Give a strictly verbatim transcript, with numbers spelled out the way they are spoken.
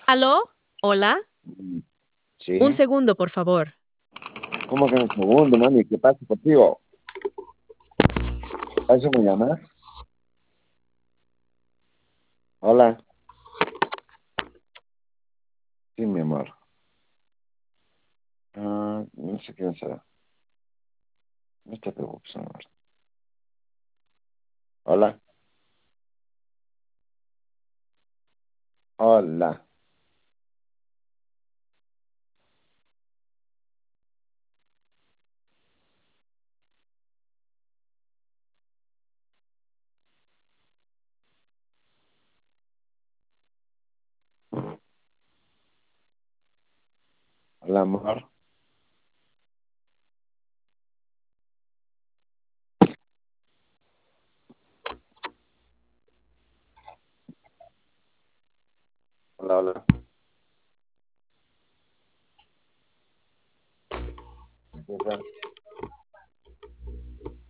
¿Aló? ¿Hola? Mm, Un Sí. segundo, por favor. ¿Cómo que un segundo, mami? ¿Qué pasa contigo? ¿A eso me llamas? Hola. Sí, mi amor. Ah, no sé quién será. No te preocupes, amor. Hola. Hola. Hola, amor. Hola, hola. ¿Qué pasa?